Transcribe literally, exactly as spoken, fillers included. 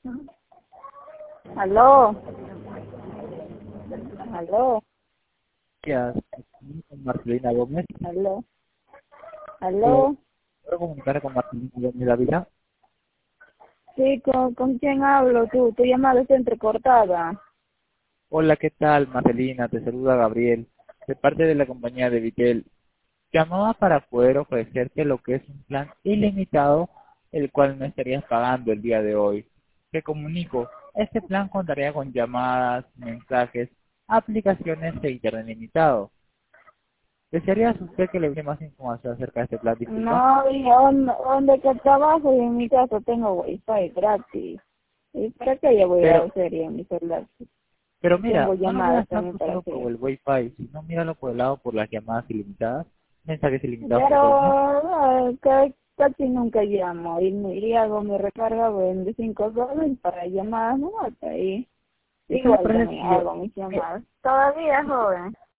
Aló, aló, Días, aquí con Marcelina Gómez. aló, Eh, aló. ¿Puedo comunicar con Marcelina Gómez Dávila? Sí, ¿con, con quién hablo tú? Tu llamada está entrecortada. Hola, ¿qué tal, Marcelina? Te saluda Gabriel, de parte de la compañía de Vitel. Llamaba para poder ofrecerte lo que es un plan ilimitado, el cual no estarías pagando el día de hoy. Te comunico, este plan contaría con llamadas, mensajes, aplicaciones e internet limitado. ¿Desearías usted que le brinde más información acerca de este plan, disculpa? No, y donde, donde que trabajo y en mi casa tengo wifi gratis. ¿Y para qué yo voy a Pero hacer en mi celular? Pero Tengo mira, no lo llamadas veas también tanto para solo por hacer. el Wi-Fi, sino míralo por el lado por las llamadas ilimitadas, mensajes ilimitados por todo el mes. Pero eh, ca- casi nunca llamo y, y hago mi recarga de cinco dólares para llamadas, no, ahí. ¿Y qué le Igual parece también si yo, hago mis eh, llamadas. Todavía, joven.